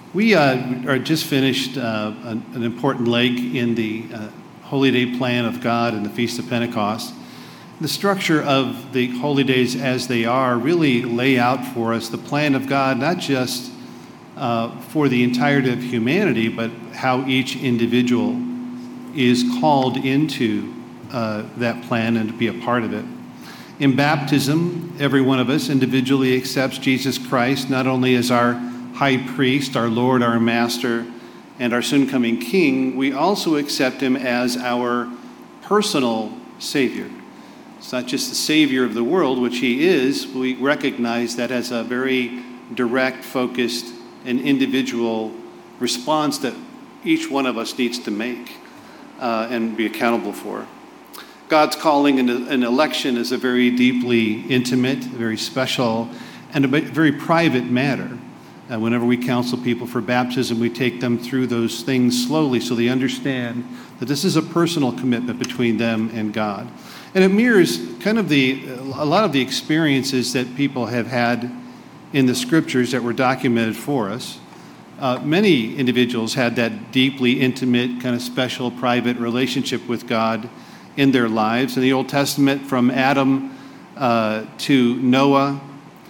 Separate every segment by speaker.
Speaker 1: We are just finished an important leg in the Holy Day plan of God and the Feast of Pentecost. The structure of the Holy Days as they are really lay out for us the plan of God, not just for the entirety of humanity, but how each individual is called into that plan and to be a part of it. In baptism, every one of us individually accepts Jesus Christ not only as our High Priest, our Lord, our Master, and our soon-coming King, we also accept him as our personal Savior. It's not just the Savior of the world, which he is. We recognize that as a very direct, focused, and individual response that each one of us needs to make and be accountable for. God's calling and election is a very deeply intimate, very special, and a very private matter. Whenever we counsel people for baptism, we take them through those things slowly so they understand that this is a personal commitment between them and God. And it mirrors kind of a lot of the experiences that people have had in the scriptures that were documented for us. Many individuals had that deeply intimate, kind of special, private relationship with God in their lives. In the Old Testament, from Adam to Noah,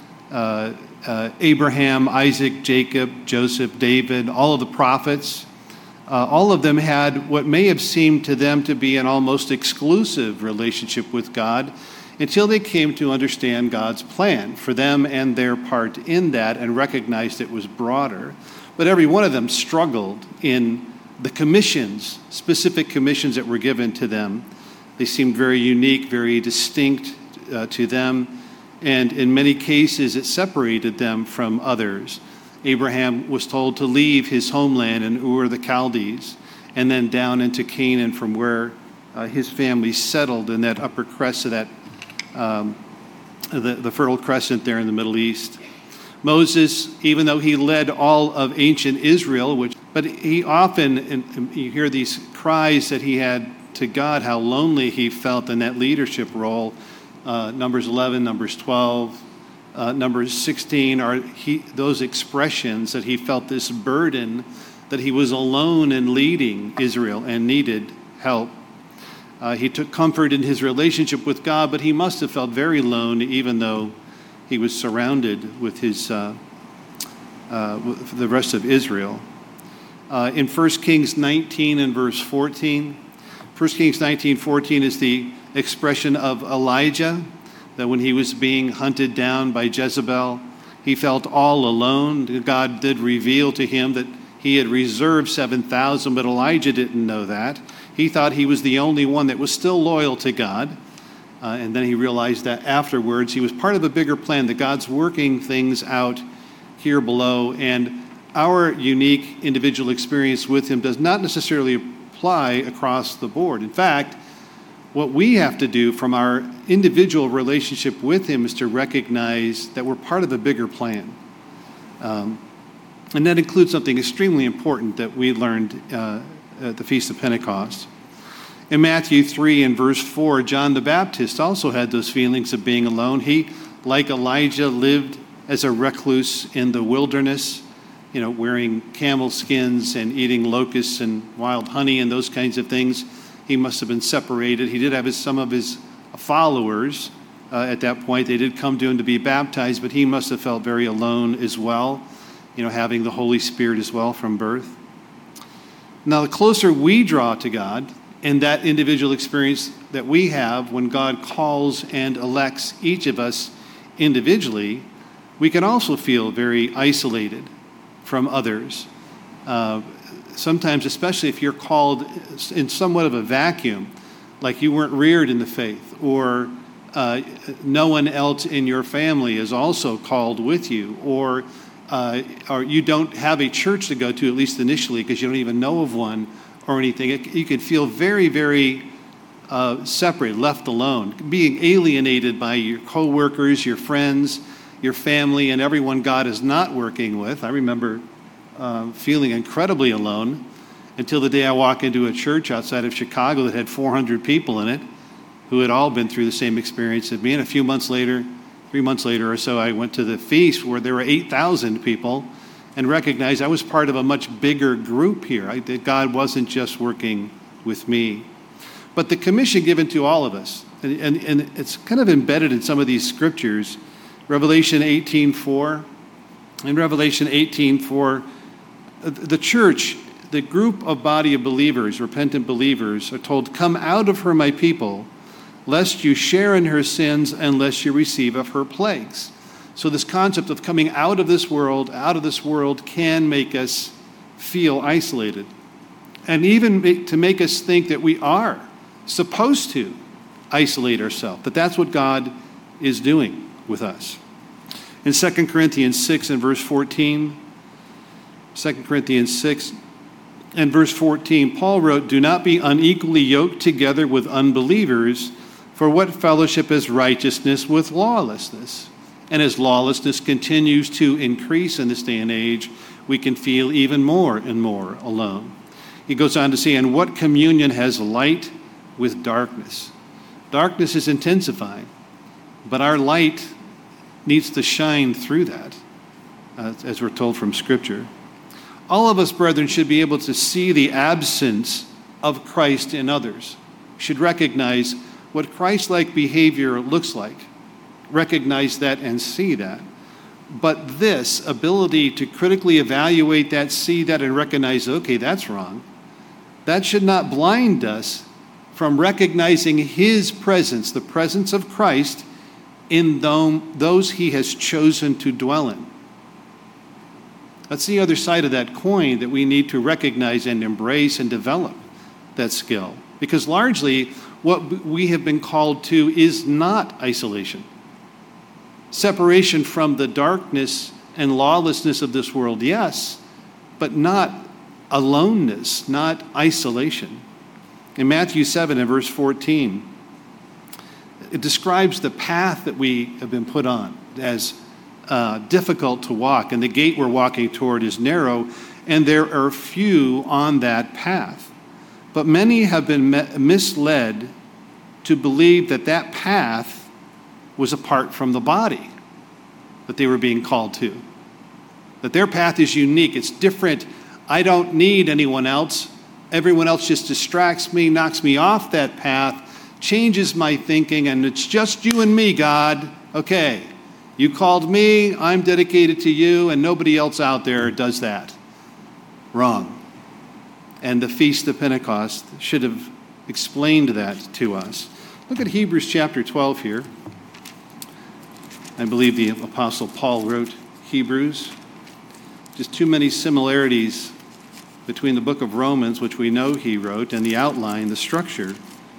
Speaker 1: Abraham, Isaac, Jacob, Joseph, David, all of the prophets, all of them had what may have seemed to them to be an almost exclusive relationship with God until they came to understand God's plan for them and their part in that and recognized it was broader. But every one of them struggled in the commissions, specific commissions that were given to them. They seemed very unique, very distinct to them. And in many cases, it separated them from others. Abraham was told to leave his homeland in Ur the Chaldees and then down into Canaan, from where his family settled in that upper crest of that, the Fertile Crescent there in the Middle East. Moses, even though he led all of ancient Israel, but he often, and you hear these cries that he had to God, how lonely he felt in that leadership role. Numbers 11, Numbers 12, Numbers 16 are those expressions that he felt this burden that he was alone in leading Israel and needed help. He took comfort in his relationship with God, but he must have felt very alone, even though he was surrounded with with the rest of Israel. In 1 Kings 19 and verse 14, 1 Kings 19:14 is the expression of Elijah, that when he was being hunted down by Jezebel, he felt all alone. God did reveal to him that he had reserved 7,000, but Elijah didn't know that. He thought he was the only one that was still loyal to God. And then he realized that afterwards he was part of a bigger plan, that God's working things out here below. And our unique individual experience with him does not necessarily apply across the board. In fact, what we have to do from our individual relationship with him is to recognize that we're part of a bigger plan. And that includes something extremely important that we learned at the Feast of Pentecost. In Matthew 3 and verse 4, John the Baptist also had those feelings of being alone. He, like Elijah, lived as a recluse in the wilderness, wearing camel skins and eating locusts and wild honey and those kinds of things. He must have been separated. He did have some of his followers at that point. They did come to him to be baptized, but he must have felt very alone as well, having the Holy Spirit as well from birth. Now, the closer we draw to God and that individual experience that we have when God calls and elects each of us individually, we can also feel very isolated from others. Sometimes, especially if you're called in somewhat of a vacuum, like you weren't reared in the faith, or no one else in your family is also called with you, or you don't have a church to go to, at least initially, because you don't even know of one or anything. You could feel very, very separated, left alone, being alienated by your coworkers, your friends, your family, and everyone God is not working with. I remember feeling incredibly alone until the day I walked into a church outside of Chicago that had 400 people in it who had all been through the same experience as me. And 3 months later or so, I went to the feast where there were 8,000 people, and recognize I was part of a much bigger group here. That God wasn't just working with me. But the commission given to all of us, and it's kind of embedded in some of these scriptures, Revelation 18:4. In Revelation 18:4, the church, the group of body of believers, repentant believers, are told, "Come out of her, my people, lest you share in her sins and lest you receive of her plagues." So this concept of coming out of this world can make us feel isolated. And even to make us think that we are supposed to isolate ourselves, that that's what God is doing with us. In 2 Corinthians 6 and verse 14, 2 Corinthians 6 and verse 14, Paul wrote, "Do not be unequally yoked together with unbelievers, for what fellowship is righteousness with lawlessness?" And as lawlessness continues to increase in this day and age, we can feel even more and more alone. He goes on to say, "And what communion has light with darkness?" Darkness is intensifying, but our light needs to shine through that, as we're told from Scripture. All of us, brethren, should be able to see the absence of Christ in others. We should recognize what Christ-like behavior looks like. Recognize that and see that. But this ability to critically evaluate that, see that, and recognize, okay, that's wrong, that should not blind us from recognizing his presence, the presence of Christ, in those he has chosen to dwell in. That's the other side of that coin that we need to recognize and embrace and develop that skill. Because largely, what we have been called to is not isolation. Separation from the darkness and lawlessness of this world, yes, but not aloneness, not isolation. In Matthew 7 and verse 14, it describes the path that we have been put on as difficult to walk, and the gate we're walking toward is narrow, and there are few on that path. But many have been misled to believe that that path was apart from the body that they were being called to. That their path is unique, it's different. I don't need anyone else. Everyone else just distracts me, knocks me off that path, changes my thinking, and it's just you and me, God. Okay, you called me, I'm dedicated to you, and nobody else out there does that. Wrong. And the Feast of Pentecost should have explained that to us. Look at Hebrews chapter 12 here. I believe the Apostle Paul wrote Hebrews. Just too many similarities between the book of Romans, which we know he wrote, and the outline, the structure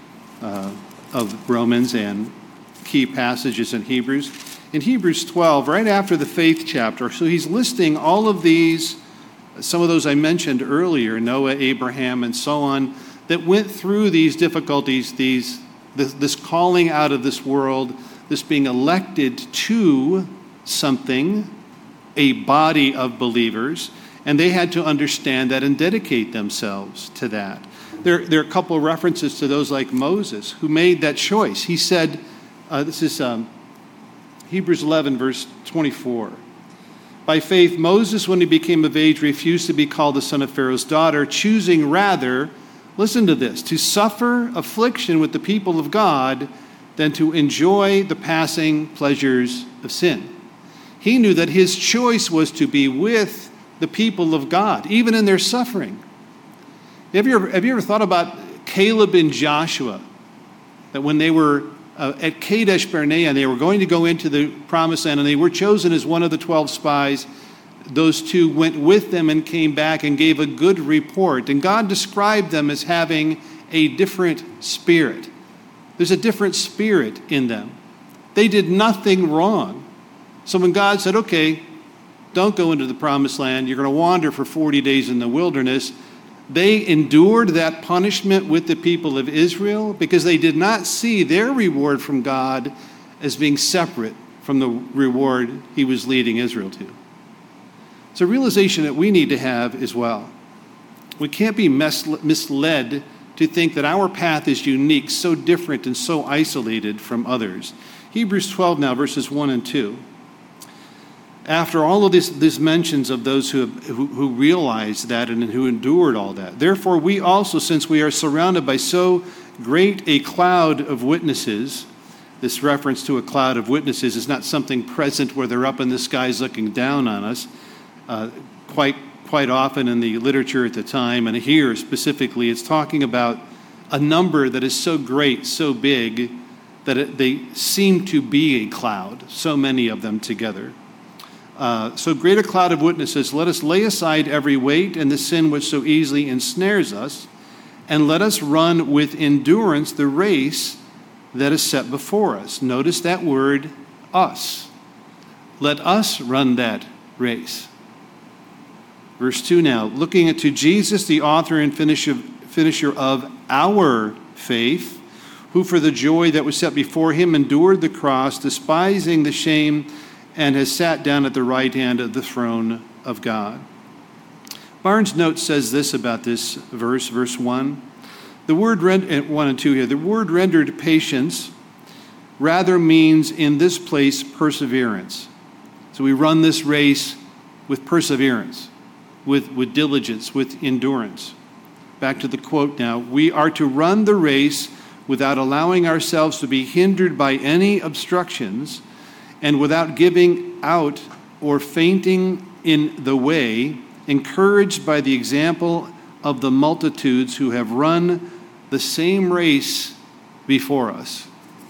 Speaker 1: of Romans and key passages in Hebrews. In Hebrews 12, right after the faith chapter, so he's listing all of these, some of those I mentioned earlier, Noah, Abraham, and so on, that went through these difficulties, this calling out of this world, this being elected to something, a body of believers, and they had to understand that and dedicate themselves to that. There are a couple of references to those like Moses, who made that choice. He said, this is Hebrews 11, verse 24. By faith, Moses, when he became of age, refused to be called the son of Pharaoh's daughter, choosing rather, listen to this, to suffer affliction with the people of God than to enjoy the passing pleasures of sin. He knew that his choice was to be with the people of God, even in their suffering. Have you ever thought about Caleb and Joshua? That when they were at Kadesh Barnea, they were going to go into the promised land, and they were chosen as one of the 12 spies. Those two went with them and came back and gave a good report. And God described them as having a different spirit. There's a different spirit in them. They did nothing wrong. So when God said, okay, don't go into the promised land, you're going to wander for 40 days in the wilderness, they endured that punishment with the people of Israel because they did not see their reward from God as being separate from the reward he was leading Israel to. It's a realization that we need to have as well. We can't be misled to think that our path is unique, so different and so isolated from others. Hebrews 12 now, verses 1 and 2. After all of these mentions of those who realized that and who endured all that, therefore we also, since we are surrounded by so great a cloud of witnesses, this reference to a cloud of witnesses is not something present where they're up in the skies looking down on us. Quite often in the literature at the time, and here specifically, it's talking about a number that is so great, so big, that they seem to be a cloud, so many of them together. So great a cloud of witnesses, let us lay aside every weight and the sin which so easily ensnares us, and let us run with endurance the race that is set before us. Notice that word, us. Let us run that race. Verse 2 now, looking to Jesus, the author and finisher of our faith, who for the joy that was set before him endured the cross, despising the shame, and has sat down at the right hand of the throne of God. Barnes' note says this about this verse 1. The word 1 and 2 here, the word rendered patience rather means in this place perseverance. So we run this race with perseverance, with diligence, with endurance. Back to the quote now. We are to run the race without allowing ourselves to be hindered by any obstructions and without giving out or fainting in the way, encouraged by the example of the multitudes who have run the same race before us.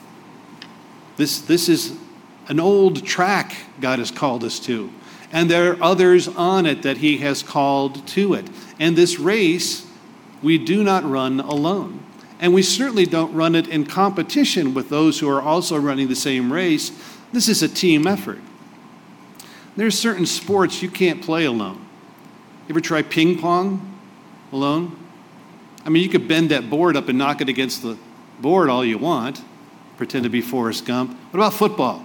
Speaker 1: This is an old track God has called us to. And there are others on it that he has called to it. And this race, we do not run alone. And we certainly don't run it in competition with those who are also running the same race. This is a team effort. There's certain sports you can't play alone. You ever try ping pong alone? I mean, you could bend that board up and knock it against the board all you want, pretend to be Forrest Gump. What about football?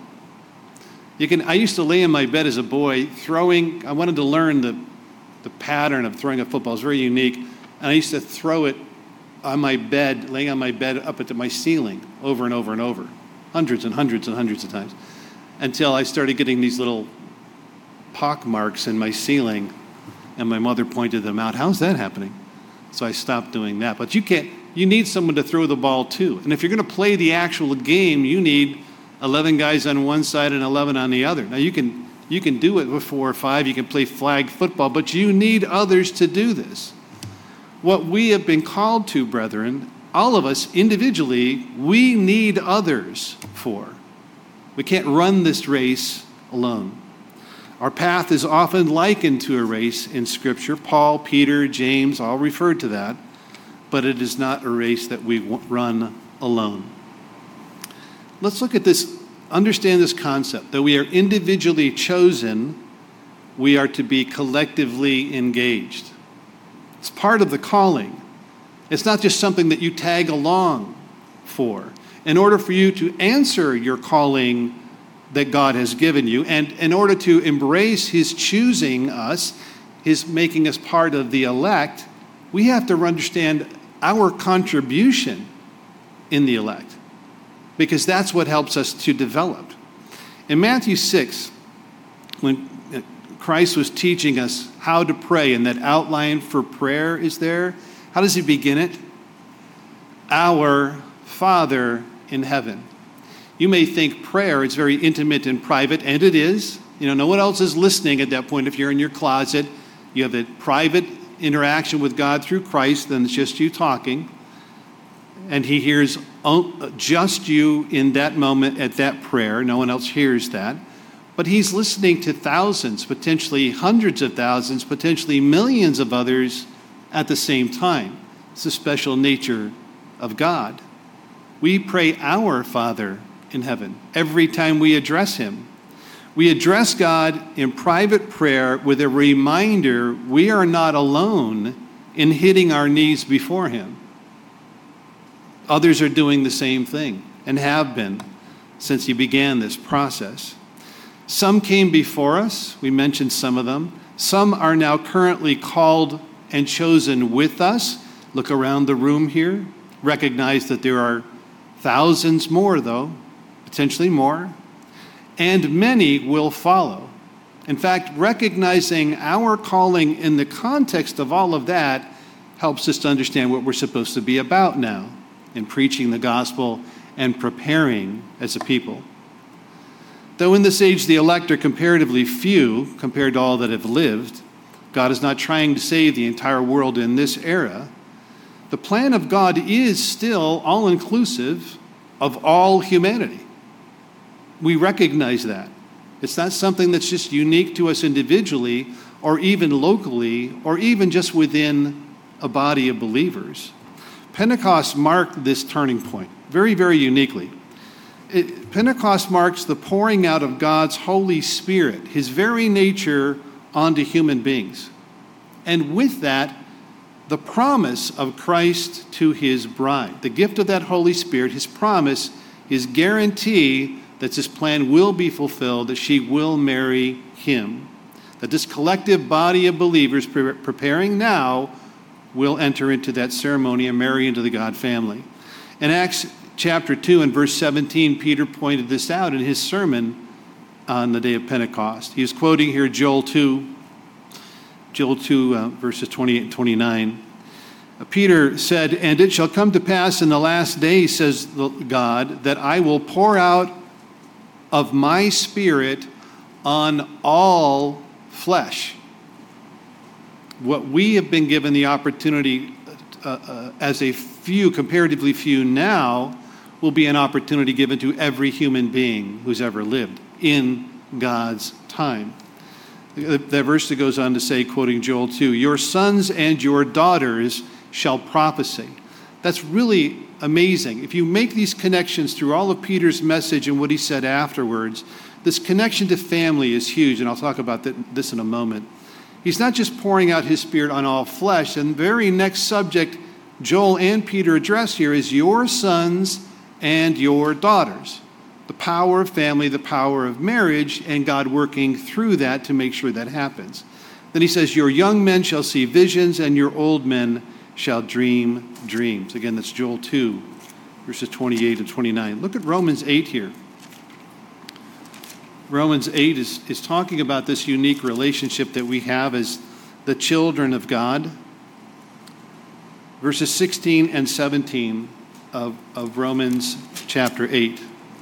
Speaker 1: I used to lay in my bed as a boy throwing. I wanted to learn the pattern of throwing a football. It's very unique. And I used to throw it on my bed, laying on my bed up at my ceiling over and over and over, hundreds and hundreds and hundreds of times, until I started getting these little pock marks in my ceiling, and my mother pointed them out. How's that happening? So I stopped doing that. But you need someone to throw the ball to. And if you're going to play the actual game, you need 11 guys on one side and 11 on the other. Now you can do it with 4 or 5. You can play flag football, but you need others to do this. What we have been called to, brethren, all of us individually, we need others for. We can't run this race alone. Our path is often likened to a race in Scripture. Paul, Peter, James all referred to that, but it is not a race that we run alone. Let's look at this, understand this concept. That we are individually chosen, we are to be collectively engaged. It's part of the calling. It's not just something that you tag along for. In order for you to answer your calling that God has given you, and in order to embrace his choosing us, his making us part of the elect, we have to understand our contribution in the elect, because that's what helps us to develop. In Matthew 6, when Christ was teaching us how to pray, and that outline for prayer is there, how does he begin it? Our Father in heaven. You may think prayer is very intimate and private, and it is. No one else is listening at that point. If you're in your closet, you have a private interaction with God through Christ, then it's just you talking. And he hears just you in that moment at that prayer. No one else hears that. But he's listening to thousands, potentially hundreds of thousands, potentially millions of others at the same time. It's the special nature of God. We pray our Father in heaven every time we address him. We address God in private prayer with a reminder we are not alone in hitting our knees before him. Others are doing the same thing and have been since he began this process. Some came before us. We mentioned some of them. Some are now currently called and chosen with us. Look around the room here. Recognize that there are thousands more, though, potentially more. And many will follow. In fact, recognizing our calling in the context of all of that helps us to understand what we're supposed to be about now in preaching the gospel and preparing as a people. Though in this age the elect are comparatively few compared to all that have lived, God is not trying to save the entire world in this era. The plan of God is still all-inclusive of all humanity. We recognize that. It's not something that's just unique to us individually or even locally or even just within a body of believers. Pentecost marked this turning point very, very uniquely. Pentecost marks the pouring out of God's Holy Spirit, his very nature, onto human beings. And with that, the promise of Christ to his bride. The gift of that Holy Spirit, his promise, his guarantee that this plan will be fulfilled, that she will marry him. That this collective body of believers preparing now will enter into that ceremony and marry into the God family. In Acts chapter 2 and verse 17, Peter pointed this out in his sermon on the day of Pentecost. He was quoting here Joel 2, verses 28 and 29. Peter said, "And it shall come to pass in the last days, says God, that I will pour out of my Spirit on all flesh." What we have been given the opportunity as a few, comparatively few now, will be an opportunity given to every human being who's ever lived in God's time. That verse that goes on to say, quoting Joel 2, "Your sons and your daughters shall prophesy." That's really amazing. If you make these connections through all of Peter's message and what he said afterwards, this connection to family is huge, and I'll talk about this in a moment. He's not just pouring out his Spirit on all flesh. And the very next subject Joel and Peter address here is your sons and your daughters. The power of family, the power of marriage, and God working through that to make sure that happens. Then he says, your young men shall see visions, and your old men shall dream dreams. Again, that's Joel 2, verses 28 and 29. Look at Romans 8 here. Romans 8 is talking about this unique relationship that we have as the children of God. Verses 16 and 17 of Romans chapter 8.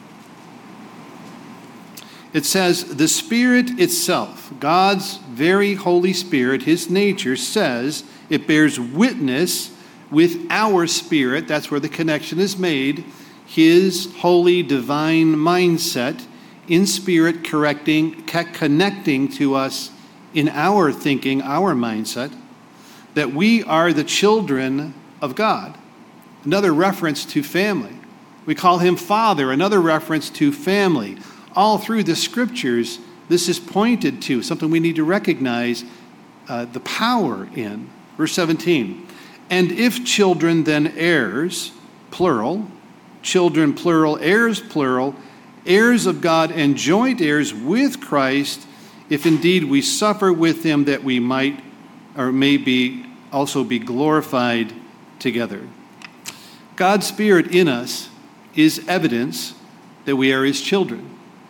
Speaker 1: It says, the Spirit itself, God's very Holy Spirit, his nature, says it bears witness with our spirit. That's where the connection is made. His holy divine mindset in spirit connecting to us in our thinking, our mindset, that we are the children of God. Another reference to family. We call him Father, another reference to family. All through the scriptures, this is pointed to, something we need to recognize the power in. Verse 17, and if children, then heirs, plural, children, plural, heirs, plural, heirs of God and joint heirs with Christ, if indeed we suffer with him, that we might or may be also be glorified together. God's Spirit in us is evidence that we are his children.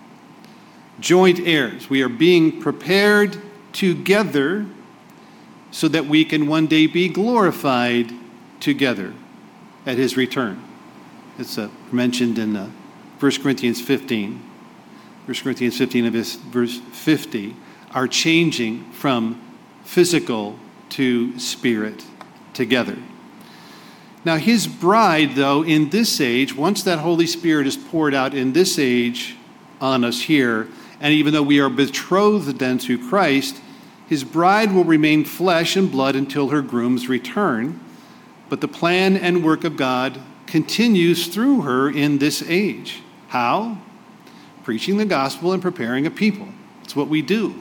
Speaker 1: Joint heirs. We are being prepared together so that we can one day be glorified together at his return. It's mentioned in 1 Corinthians 15. 1 Corinthians 15 of verse 50 are changing from physical to spirit together. Now his bride, though, in this age, once that Holy Spirit is poured out in this age on us here, and even though we are betrothed then to Christ, his bride will remain flesh and blood until her groom's return. But the plan and work of God continues through her in this age. How? Preaching the gospel and preparing a people. It's what we do.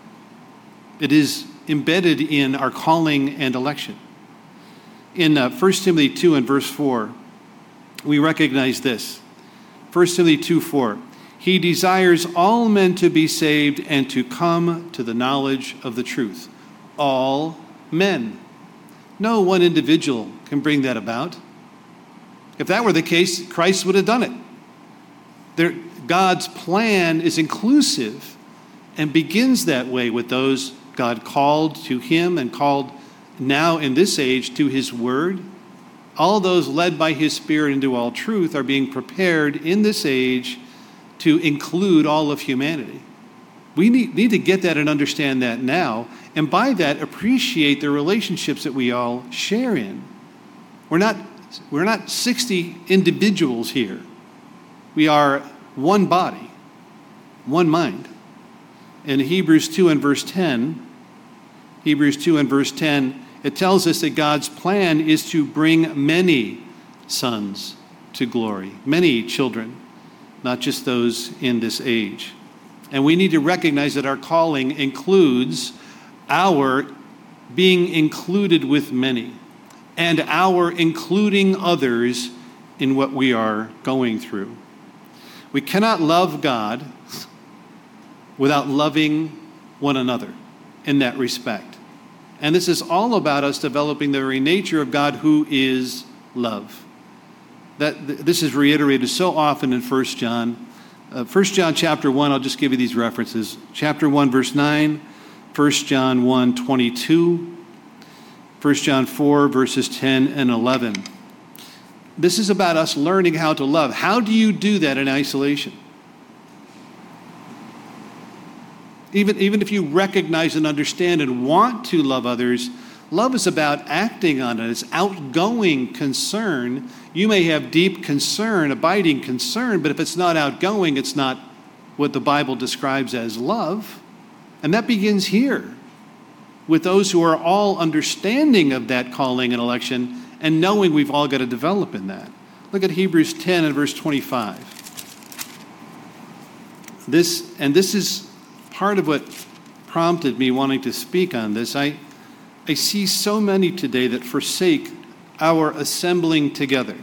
Speaker 1: It is embedded in our calling and election. In 1 Timothy 2 and verse 4, we recognize this. 1 Timothy 2:4. He desires all men to be saved and to come to the knowledge of the truth. All men. No one individual can bring that about. If that were the case, Christ would have done it. God's plan is inclusive and begins that way with those God called to him and called now in this age to his word. All those led by his Spirit into all truth are being prepared in this age to include all of humanity. We need to get that and understand that now, and by that appreciate the relationships that we all share in. We're not 60 individuals here. We are one body, one mind. In Hebrews 2 and verse 10, it tells us that God's plan is to bring many sons to glory, many children, not just those in this age. And we need to recognize that our calling includes our being included with many and our including others in what we are going through. We cannot love God without loving one another in that respect. And this is all about us developing the very nature of God, who is love. This is reiterated so often in 1 John. 1 John chapter 1, I'll just give you these references. Chapter 1, verse 9, 1 John 1, 22, 1 John 4, verses 10 and 11. This is about us learning how to love. How do you do that in isolation? Even if you recognize and understand and want to love others, love is about acting on it. It's outgoing concern. You may have deep concern, abiding concern, but if it's not outgoing, it's not what the Bible describes as love. And that begins here with those who are all understanding of that calling and election and knowing we've all got to develop in that. Look at Hebrews 10 and verse 25. This is part of what prompted me wanting to speak on this. I see so many today that forsake our assembling together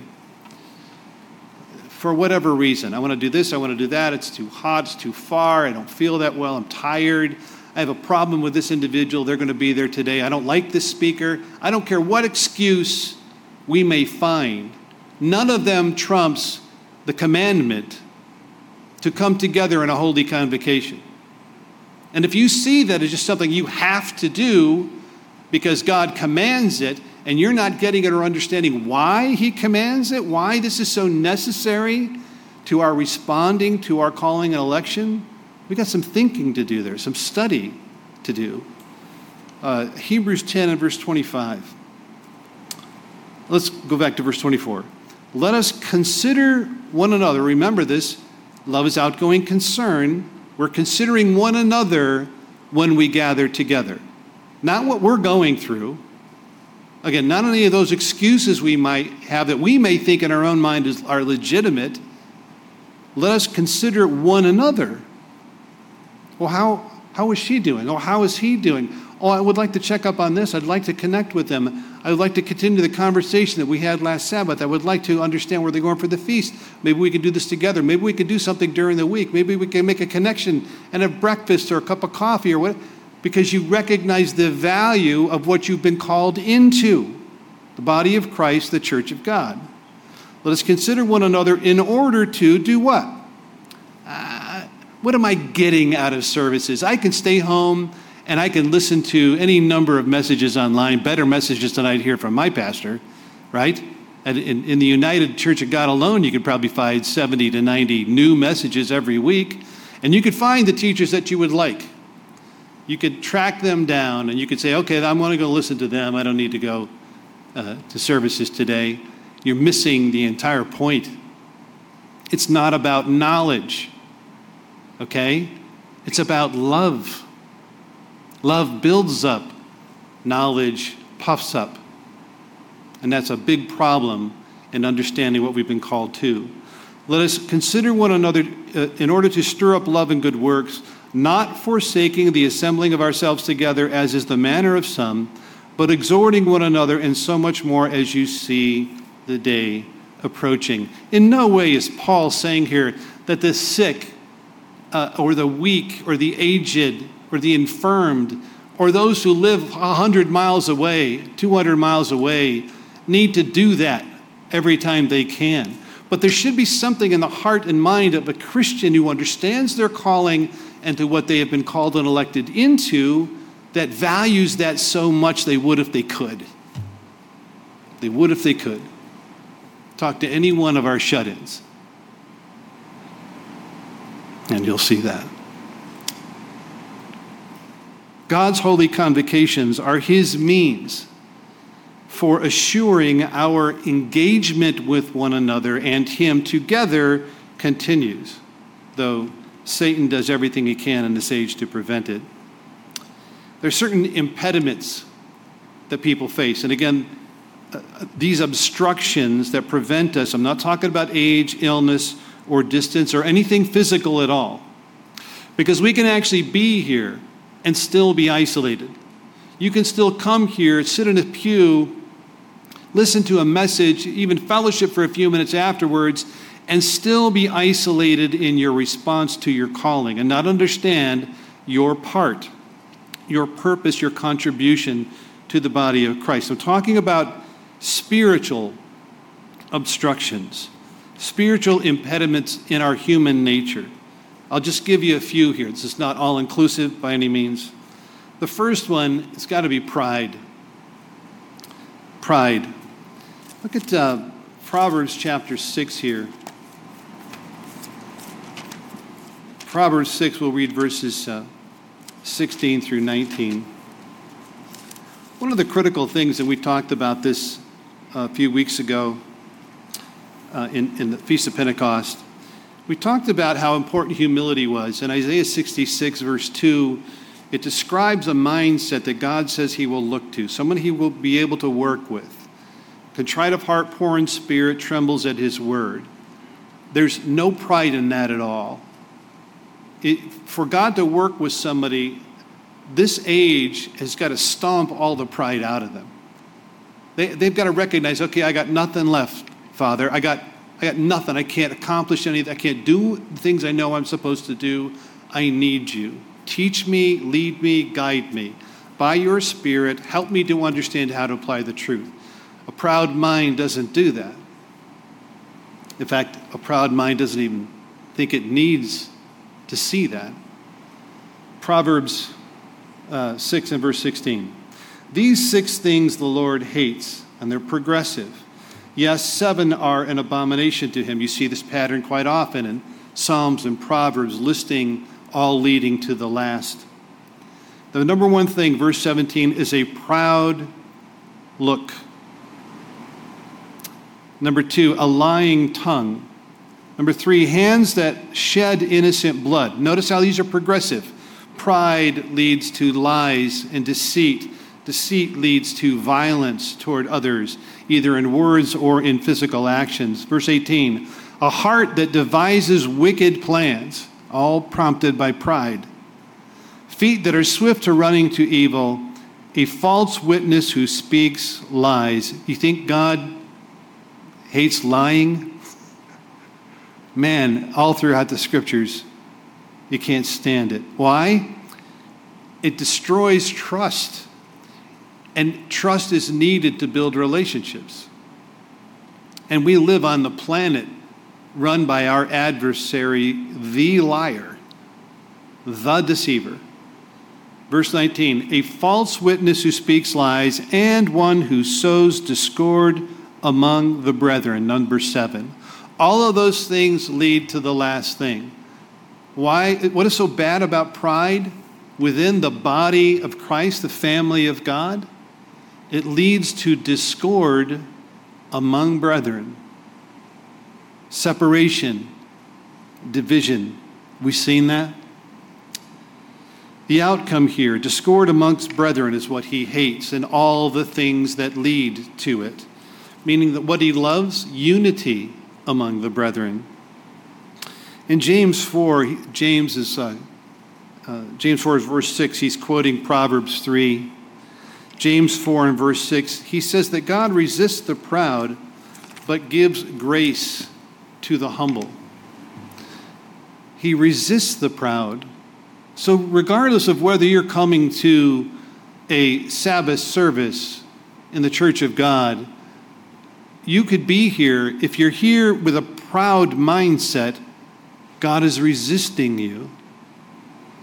Speaker 1: for whatever reason. I want to do this, I want to do that, it's too hot, it's too far, I don't feel that well, I'm tired, I have a problem with this individual, they're going to be there today, I don't like this speaker. I don't care what excuse we may find. None of them trumps the commandment to come together in a holy convocation. And if you see that as just something you have to do because God commands it, and you're not getting it or understanding why he commands it, why this is so necessary to our responding to our calling and election, we got some thinking to do there, some study to do. Hebrews 10 and verse 25. Let's go back to verse 24. Let us consider one another. Remember this, love is outgoing concern. We're considering one another when we gather together. Not what we're going through. Again, not any of those excuses we might have that we may think in our own mind are legitimate. Let us consider one another. Well, how is she doing? Oh, how is he doing? Oh, I would like to check up on this. I'd like to connect with them. I would like to continue the conversation that we had last Sabbath. I would like to understand where they're going for the feast. Maybe we could do this together. Maybe we could do something during the week. Maybe we can make a connection and have breakfast or a cup of coffee or what, because you recognize the value of what you've been called into, the body of Christ, the church of God. Let us consider one another in order to do what? What am I getting out of services? I can stay home and I can listen to any number of messages online, better messages than I'd hear from my pastor, right? And in the United Church of God alone, you could probably find 70 to 90 new messages every week. And you could find the teachers that you would like. You could track them down and you could say, okay, I'm going to go listen to them. I don't need to go to services today. You're missing the entire point. It's not about knowledge, okay? It's about love. Love builds up. Knowledge puffs up. And that's a big problem in understanding what we've been called to. Let us consider one another in order to stir up love and good works, not forsaking the assembling of ourselves together, as is the manner of some, but exhorting one another, and so much more as you see the day approaching. In no way is Paul saying here that the sick or the weak or the aged or the infirmed or those who live 100 miles away, 200 miles away, need to do that every time they can. But there should be something in the heart and mind of a Christian who understands their calling and to what they have been called and elected into that values that so much they would if they could. They would if they could. Talk to any one of our shut-ins, and you'll see that. God's holy convocations are his means for assuring our engagement with one another, and him together continues, though Satan does everything he can in this age to prevent it. There are certain impediments that people face. And again, these obstructions that prevent us, I'm not talking about age, illness, or distance, or anything physical at all. Because we can actually be here and still be isolated. You can still come here, sit in a pew, listen to a message, even fellowship for a few minutes afterwards, and still be isolated in your response to your calling and not understand your part, your purpose, your contribution to the body of Christ. I'm talking about spiritual obstructions, spiritual impediments in our human nature. I'll just give you a few here. This is not all-inclusive by any means. The first one, it's got to be pride. Pride. Look at Proverbs chapter 6 here. Proverbs 6, we'll read verses 16 through 19. One of the critical things, and we talked about this a few weeks ago in the Feast of Pentecost, we talked about how important humility was. In Isaiah 66, verse 2, it describes a mindset that God says he will look to, someone he will be able to work with. Contrite of heart, poor in spirit, trembles at his word. There's no pride in that at all. For God to work with somebody, this age has got to stomp all the pride out of them. They've got to recognize, okay, I got nothing left, Father. I got nothing. I can't accomplish anything. I can't do the things I know I'm supposed to do. I need you. Teach me, lead me, guide me. By your Spirit, help me to understand how to apply the truth. A proud mind doesn't do that. In fact, a proud mind doesn't even think it needs to see that. Proverbs 6 and verse 16. These 6 things the Lord hates, and they're progressive. Yes, 7 are an abomination to him. You see this pattern quite often in Psalms and Proverbs, listing all leading to the last. The number one thing, verse 17, is a proud look. Number 2, a lying tongue. Number 3, hands that shed innocent blood. Notice how these are progressive. Pride leads to lies and deceit. Deceit leads to violence toward others, either in words or in physical actions. Verse 18, a heart that devises wicked plans, all prompted by pride. Feet that are swift to running to evil, a false witness who speaks lies. You think God hates lying? Man, all throughout the scriptures, you can't stand it. Why? It destroys trust. And trust is needed to build relationships. And we live on the planet run by our adversary, the liar, the deceiver. Verse 19, a false witness who speaks lies and one who sows discord among the brethren. Number 7. All of those things lead to the last thing. Why? What is so bad about pride within the body of Christ, the family of God? It leads to discord among brethren, separation, division. We've seen that. The outcome here, discord amongst brethren, is what he hates and all the things that lead to it. Meaning that what he loves, unity among the brethren. In James 4, James 4 verse 6, he's quoting Proverbs 3. James 4 and verse 6, he says that God resists the proud, but gives grace to the humble. He resists the proud. So regardless of whether you're coming to a Sabbath service in the church of God, you could be here. If you're here with a proud mindset, God is resisting you.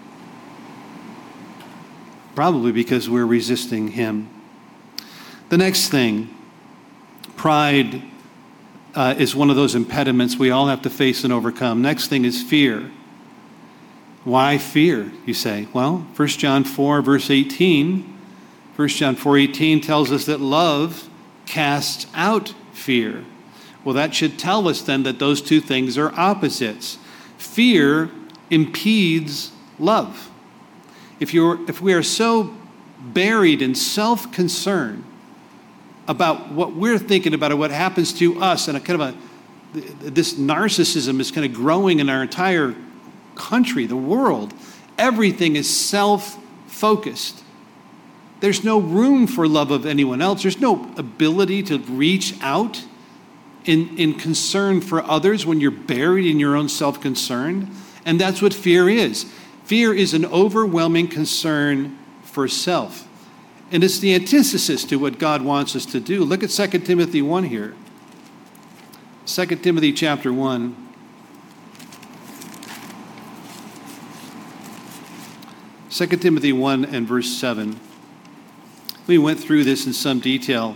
Speaker 1: Probably because we're resisting him. The next thing, pride is one of those impediments we all have to face and overcome. Next thing is fear. Why fear, you say? Well, 1 John 4, verse 18. 1 John 4:18 tells us that love casts out fear. Well, that should tell us then that those two things are opposites. Fear impedes love. If we are so buried in self-concern about what we're thinking about or what happens to us, and this narcissism is kind of growing in our entire country, the world, everything is self-focused. There's no room for love of anyone else. There's no ability to reach out in concern for others when you're buried in your own self-concern. And that's what fear is. Fear is an overwhelming concern for self. And it's the antithesis to what God wants us to do. Look at 2 Timothy 1 here. 2 Timothy chapter 1. 2 Timothy 1 and verse 7. We went through this in some detail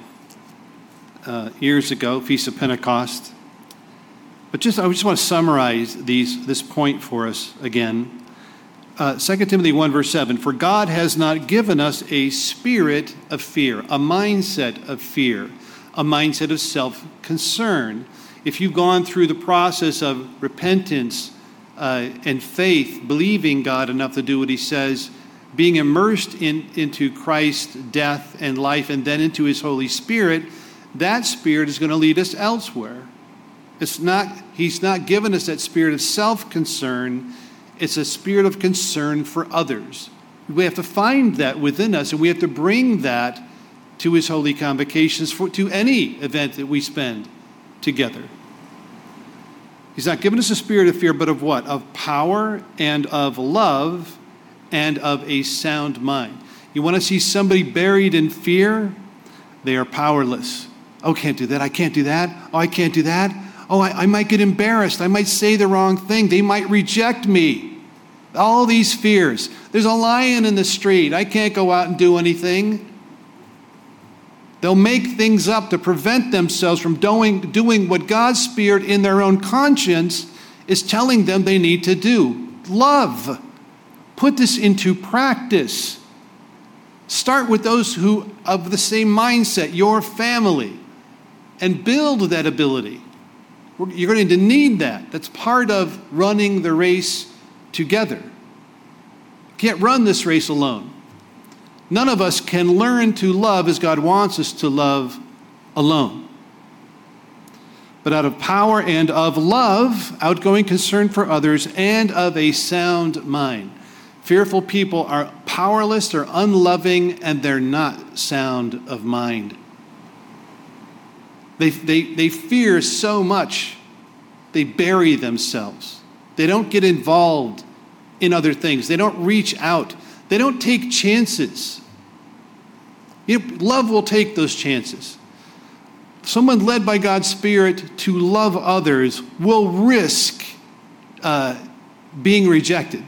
Speaker 1: years ago, Feast of Pentecost. But I just want to summarize this point for us again. 2 Timothy 1 verse 7, for God has not given us a spirit of fear, a mindset of fear, a mindset of self-concern. If you've gone through the process of repentance and faith, believing God enough to do what he says, being immersed into Christ's death and life and then into his Holy Spirit, that spirit is going to lead us elsewhere. He's not given us that spirit of self-concern. It's a spirit of concern for others. We have to find that within us, and we have to bring that to his holy convocations, to any event that we spend together. He's not given us a spirit of fear, but of what? Of power and of love and of a sound mind. You want to see somebody buried in fear? They are powerless. Oh, can't do that. I can't do that. Oh, I can't do that. Oh, I might get embarrassed. I might say the wrong thing. They might reject me. All these fears. There's a lion in the street. I can't go out and do anything. They'll make things up to prevent themselves from doing what God's Spirit in their own conscience is telling them they need to do. Love. Put this into practice. Start with those who of the same mindset, your family, and build that ability. You're going to need that. That's part of running the race together. You can't run this race alone. None of us can learn to love as God wants us to love alone. But out of power and of love, outgoing concern for others, and of a sound mind. Fearful people are powerless, they're unloving, and they're not sound of mind. They fear so much, they bury themselves. They don't get involved in other things. They don't reach out. They don't take chances. Love will take those chances. Someone led by God's Spirit to love others will risk being rejected.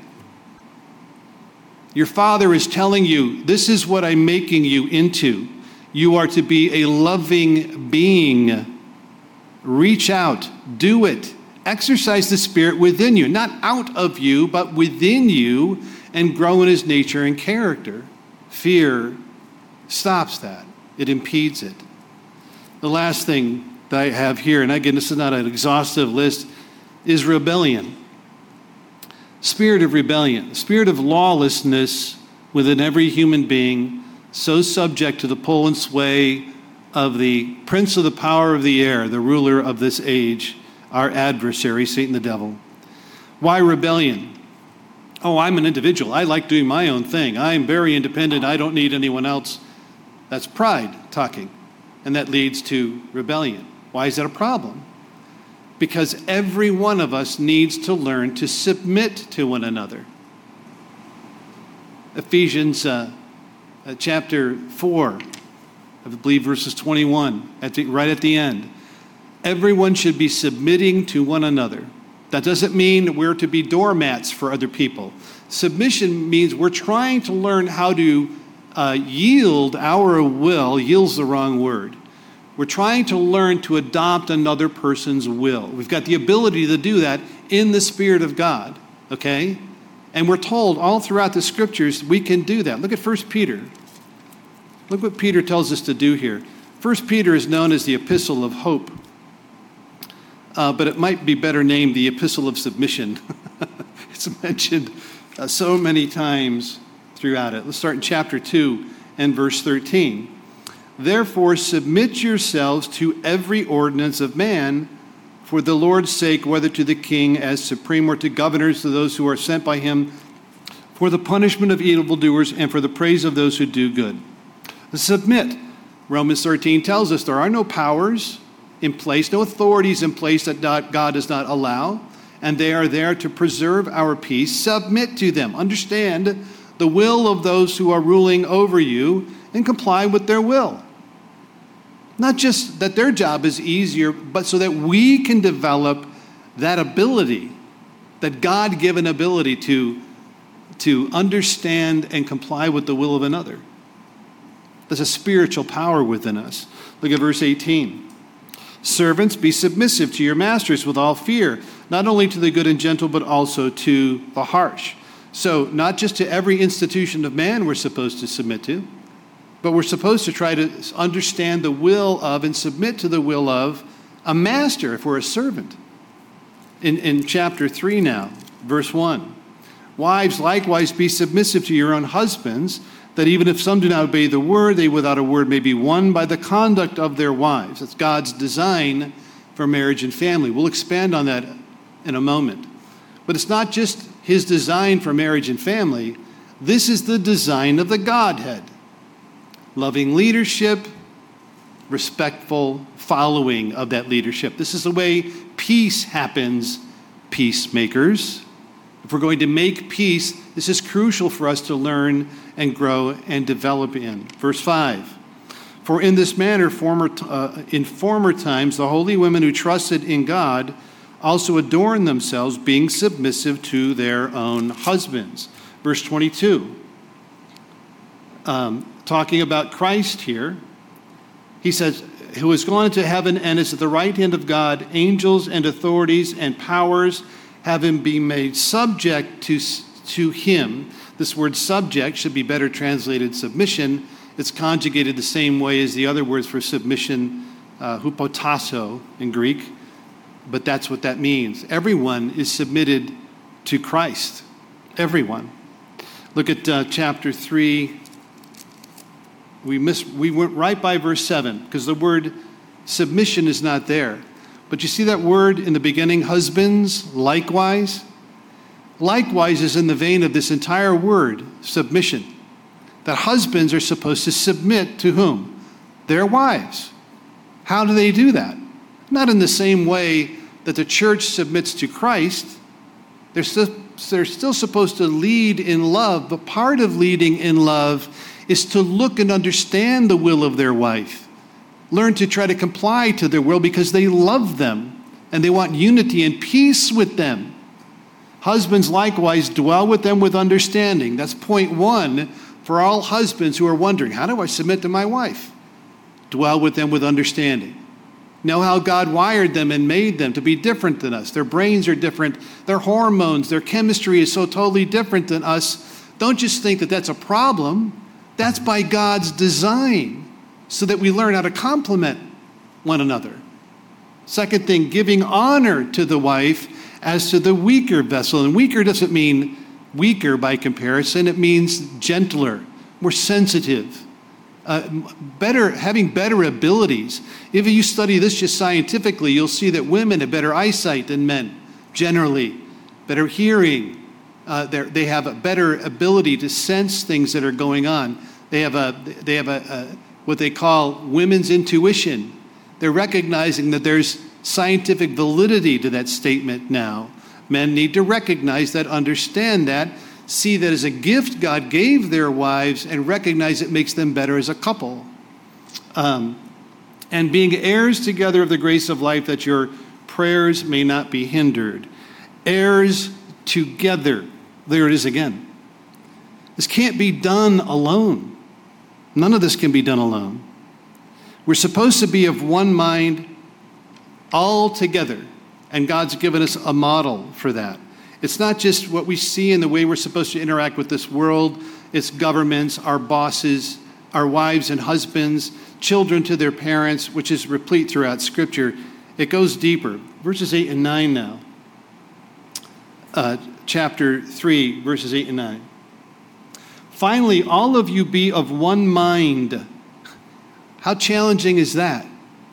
Speaker 1: Your Father is telling you, this is what I'm making you into. You are to be a loving being. Reach out. Do it. Exercise the Spirit within you. Not out of you, but within you, and grow in his nature and character. Fear stops that. It impedes it. The last thing that I have here, and again, this is not an exhaustive list, is rebellion. Spirit of rebellion. Spirit of lawlessness within every human being, so subject to the pull and sway of the prince of the power of the air, the ruler of this age, our adversary, Satan the devil. Why rebellion? Oh, I'm an individual. I like doing my own thing. I'm very independent. I don't need anyone else. That's pride talking, and that leads to rebellion. Why is that a problem? Because every one of us needs to learn to submit to one another. Ephesians chapter 4, I believe verses 21, right at the end. Everyone should be submitting to one another. That doesn't mean we're to be doormats for other people. Submission means we're trying to learn how to yield our will, yield's the wrong word. We're trying to learn to adopt another person's will. We've got the ability to do that in the Spirit of God, okay? And we're told all throughout the Scriptures we can do that. Look at 1 Peter. Look what Peter tells us to do here. 1 Peter is known as the Epistle of Hope, but it might be better named the Epistle of Submission. It's mentioned so many times throughout it. Let's start in chapter 2 and verse 13. Therefore, submit yourselves to every ordinance of man for the Lord's sake, whether to the king as supreme or to governors, to those who are sent by him, for the punishment of evildoers and for the praise of those who do good. Submit. Romans 13 tells us there are no powers in place, no authorities in place that God does not allow, and they are there to preserve our peace. Submit to them. Understand the will of those who are ruling over you and comply with their will. Not just that their job is easier, but so that we can develop that ability, that God-given ability to understand and comply with the will of another. There's a spiritual power within us. Look at verse 18. Servants, be submissive to your masters with all fear, not only to the good and gentle, but also to the harsh. So not just to every institution of man we're supposed to submit to, but we're supposed to try to understand the will of and submit to the will of a master if we're a servant. In chapter 3 now, verse 1. Wives, likewise, be submissive to your own husbands, that even if some do not obey the word, they without a word may be won by the conduct of their wives. That's God's design for marriage and family. We'll expand on that in a moment. But it's not just his design for marriage and family. This is the design of the Godhead. Loving leadership, respectful following of that leadership. This is the way peace happens, peacemakers. If we're going to make peace, this is crucial for us to learn and grow and develop in. Verse 5. For in this manner, in former times, the holy women who trusted in God also adorned themselves, being submissive to their own husbands. Verse 22. Talking about Christ here, he says, who has gone into heaven and is at the right hand of God, angels and authorities and powers having been made subject to him. This word subject should be better translated submission. It's conjugated the same way as the other words for submission, hupotasso in Greek, but that's what that means. Everyone is submitted to Christ. Everyone. Look at chapter 3. We went right by verse 7 because the word submission is not there. But you see that word in the beginning, husbands, likewise? Likewise is in the vein of this entire word, submission. That husbands are supposed to submit to whom? Their wives. How do they do that? Not in the same way that the church submits to Christ. They're still supposed to lead in love, but part of leading in love is to look and understand the will of their wife. Learn to try to comply to their will because they love them and they want unity and peace with them. Husbands likewise dwell with them with understanding. That's point 1 for all husbands who are wondering, how do I submit to my wife? Dwell with them with understanding. Know how God wired them and made them to be different than us. Their brains are different. Their hormones, their chemistry is so totally different than us. Don't just think that that's a problem. That's by God's design so that we learn how to complement one another. Second thing, giving honor to the wife as to the weaker vessel. And weaker doesn't mean weaker by comparison. It means gentler, more sensitive, having better abilities. If you study this just scientifically, you'll see that women have better eyesight than men, generally, better hearing. They have a better ability to sense things that are going on. They have what they call women's intuition. They're recognizing that there's scientific validity to that statement now. Men need to recognize that, understand that, see that as a gift God gave their wives, and recognize it makes them better as a couple. And being heirs together of the grace of life, that your prayers may not be hindered. Heirs together. There it is again. This can't be done alone. None of this can be done alone. We're supposed to be of one mind all together, and God's given us a model for that. It's not just what we see in the way we're supposed to interact with this world. It's governments, our bosses, our wives and husbands, children to their parents, which is replete throughout Scripture. It goes deeper. Verses 8 and 9 now. Chapter 3, verses 8 and 9. Finally, all of you be of one mind. How challenging is that?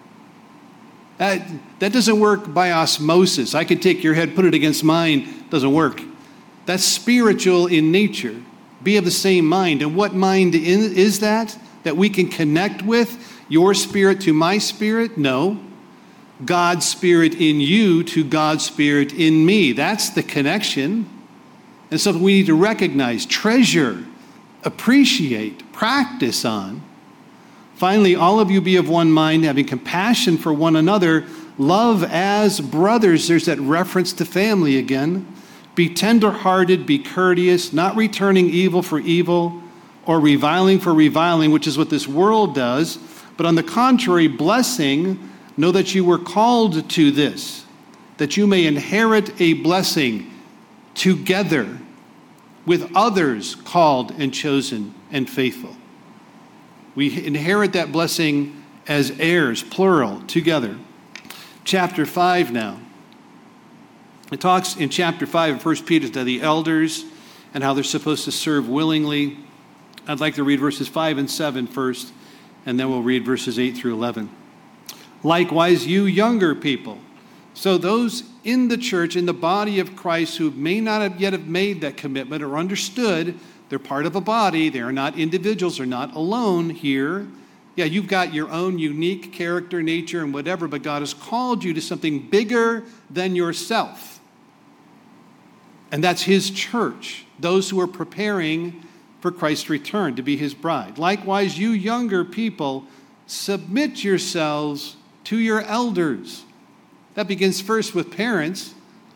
Speaker 1: That doesn't work by osmosis. I could take your head, put it against mine. Doesn't work. That's spiritual in nature. Be of the same mind. And what mind is that? That we can connect with? Your spirit to my spirit? No. God's spirit in you to God's spirit in me. That's the connection. And so we need to recognize, treasure, appreciate, practice on. Finally, all of you be of one mind, having compassion for one another, love as brothers. There's that reference to family again. Be tender-hearted, be courteous, not returning evil for evil or reviling for reviling, which is what this world does. But on the contrary, blessing, know that you were called to this, that you may inherit a blessing together with others called and chosen and faithful. We inherit that blessing as heirs, plural, together. Chapter 5 now. It talks in chapter 5 of 1 Peter to the elders and how they're supposed to serve willingly. I'd like to read verses 5 and 7 first, and then we'll read verses 8 through 11. Likewise, you younger people. So those in the church, in the body of Christ, who may not have yet have made that commitment or understood, they're part of a body. They are not individuals. They're not alone here. Yeah, you've got your own unique character, nature, and whatever, but God has called you to something bigger than yourself. And that's his church, those who are preparing for Christ's return to be his bride. Likewise, you younger people, submit yourselves to your elders. That begins first with parents,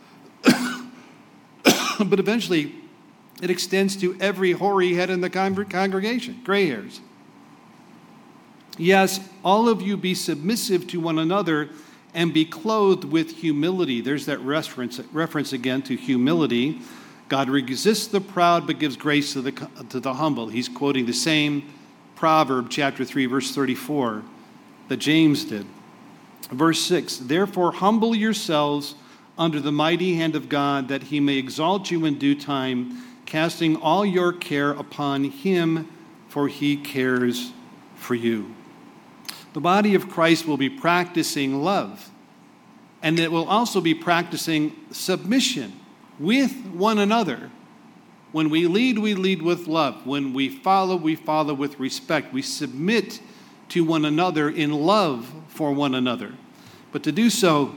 Speaker 1: but eventually it extends to every hoary head in the congregation, gray hairs. Yes, all of you be submissive to one another and be clothed with humility. There's that reference again to humility. God resists the proud but gives grace to the humble. He's quoting the same proverb, chapter 3, verse 34, that James did. Verse 6, therefore humble yourselves under the mighty hand of God, that he may exalt you in due time, casting all your care upon him, for he cares for you. The body of Christ will be practicing love, and it will also be practicing submission with one another. When we lead with love. When we follow with respect. We submit to one another in love for one another. But to do so,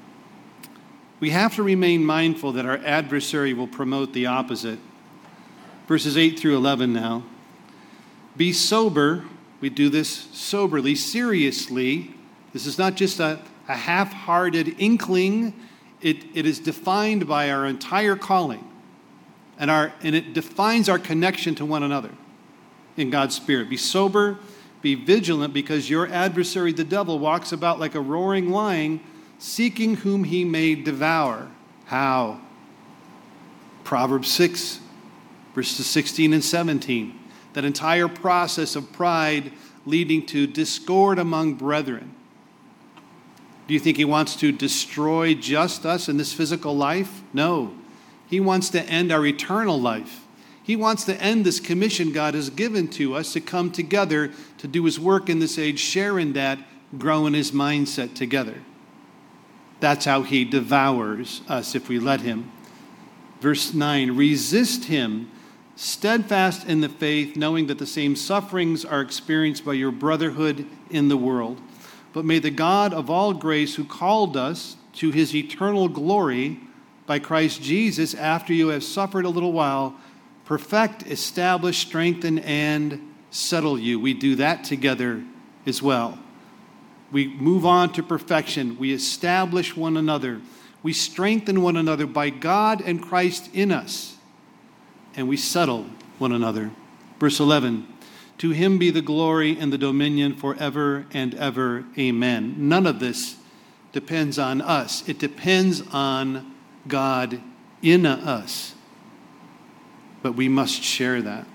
Speaker 1: we have to remain mindful that our adversary will promote the opposite. Verses 8 through 11 now. Be sober. We do this soberly, seriously. This is not just a half-hearted inkling. It is defined by our entire calling. And it defines our connection to one another in God's Spirit. Be sober, be vigilant, because your adversary, the devil, walks about like a roaring lion, seeking whom he may devour. How? Proverbs 6, verses 16 and 17. That entire process of pride leading to discord among brethren. Do you think he wants to destroy just us in this physical life? No. He wants to end our eternal life. He wants to end this commission God has given to us to come together to do his work in this age, share in that, grow in his mindset together. That's how he devours us if we let him. Verse 9, resist him, steadfast in the faith, knowing that the same sufferings are experienced by your brotherhood in the world. But may the God of all grace, who called us to his eternal glory by Christ Jesus, after you have suffered a little while, perfect, establish, strengthen, and settle you. We do that together as well. We move on to perfection. We establish one another. We strengthen one another by God and Christ in us. And we settle one another. Verse 11, To him be the glory and the dominion forever and ever. Amen. None of this depends on us. It depends on God in us. But we must share that.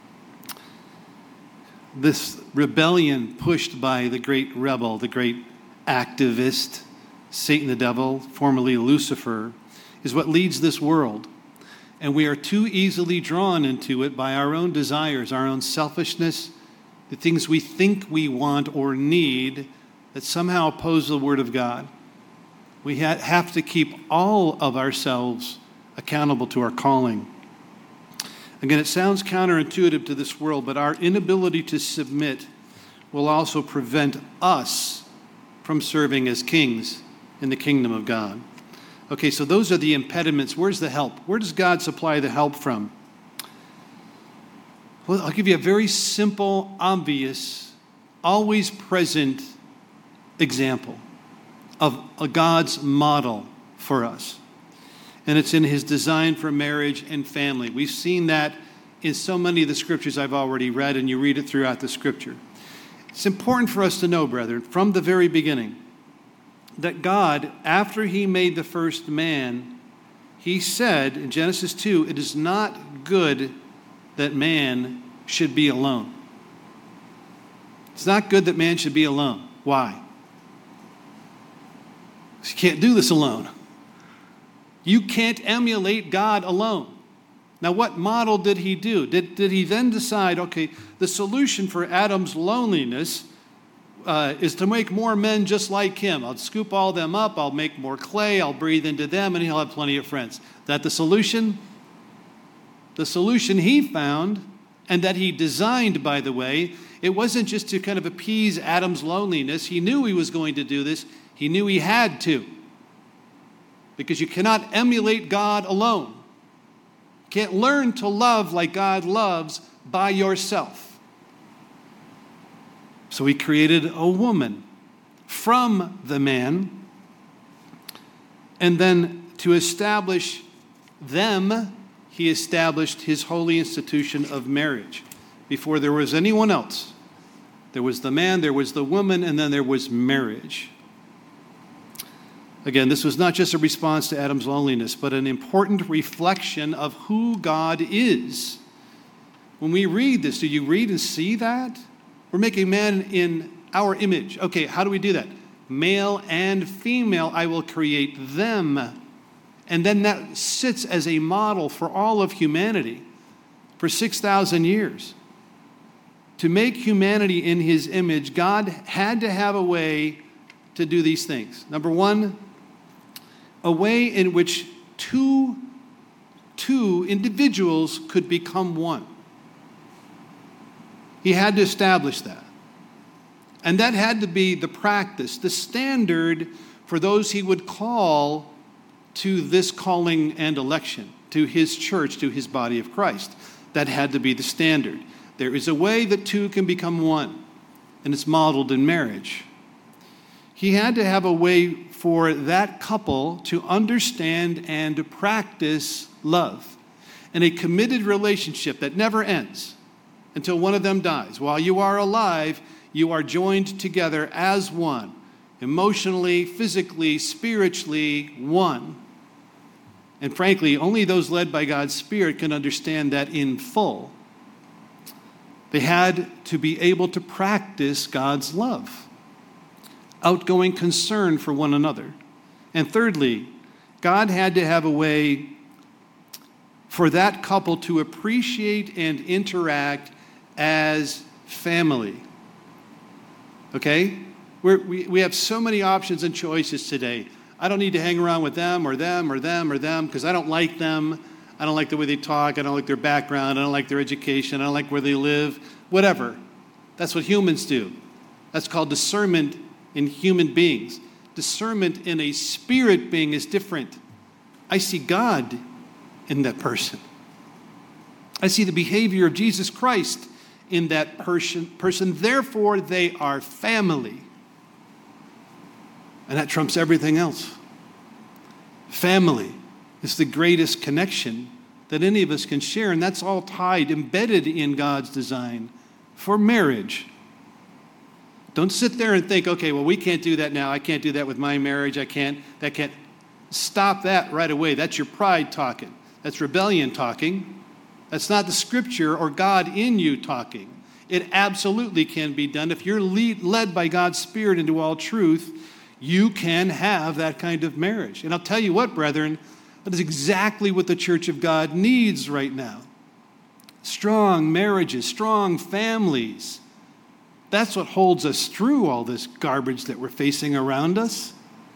Speaker 1: This rebellion pushed by the great rebel, the great activist, Satan the devil, formerly Lucifer, is what leads this world. And we are too easily drawn into it by our own desires, our own selfishness, the things we think we want or need that somehow oppose the Word of God. We have to keep all of ourselves accountable to our calling. Again, it sounds counterintuitive to this world, but our inability to submit will also prevent us from serving as kings in the kingdom of God. Okay, so those are the impediments. Where's the help? Where does God supply the help from? Well, I'll give you a very simple, obvious, always present example of a God's model for us. And it's in his design for marriage and family. We've seen that in so many of the scriptures I've already read, and you read it throughout the scripture. It's important for us to know, brethren, from the very beginning, that God, after he made the first man, he said in Genesis 2, it is not good that man should be alone. It's not good that man should be alone. Why? Because you can't do this alone. You can't emulate God alone. Now, what model did he do? Did he then decide, okay, the solution for Adam's loneliness is to make more men just like him. I'll scoop all them up, I'll make more clay, I'll breathe into them, and he'll have plenty of friends. Is that the solution? The solution he found, and that he designed, by the way, it wasn't just to kind of appease Adam's loneliness. He knew he was going to do this. He knew he had to. Because you cannot emulate God alone. You can't learn to love like God loves by yourself. So he created a woman from the man, and then to establish them, he established his holy institution of marriage. Before there was anyone else, there was the man, there was the woman, and then there was marriage. Again, this was not just a response to Adam's loneliness, but an important reflection of who God is. When we read this, do you read and see that? We're making man in our image. Okay, how do we do that? Male and female, I will create them. And then that sits as a model for all of humanity for 6,000 years. To make humanity in his image, God had to have a way to do these things. Number one, a way in which two individuals could become one. He had to establish that. And that had to be the practice, the standard for those he would call to this calling and election, to his church, to his body of Christ. That had to be the standard. There is a way that two can become one, and it's modeled in marriage. He had to have a way for that couple to understand and to practice love and a committed relationship that never ends until one of them dies. While you are alive, you are joined together as one, emotionally, physically, spiritually, one. And frankly, only those led by God's Spirit can understand that in full. They had to be able to practice God's love, outgoing concern for one another. And thirdly, God had to have a way for that couple to appreciate and interact as family. Okay? We have so many options and choices today. I don't need to hang around with them or them or them or them because I don't like them. I don't like the way they talk. I don't like their background. I don't like their education. I don't like where they live. Whatever. That's what humans do. That's called discernment in human beings. Discernment in a spirit being is different. I see God in that person. I see the behavior of Jesus Christ in that person. Therefore, they are family. And that trumps everything else. Family is the greatest connection that any of us can share, and that's all tied, embedded in God's design for marriage. Don't sit there and think, okay, well, we can't do that now. I can't do that with my marriage. That can't. Stop that right away. That's your pride talking. That's rebellion talking. That's not the Scripture or God in you talking. It absolutely can be done. If you're led by God's Spirit into all truth, you can have that kind of marriage. And I'll tell you what, brethren, that is exactly what the church of God needs right now. Strong marriages, strong families. That's what holds us through all this garbage that we're facing around us.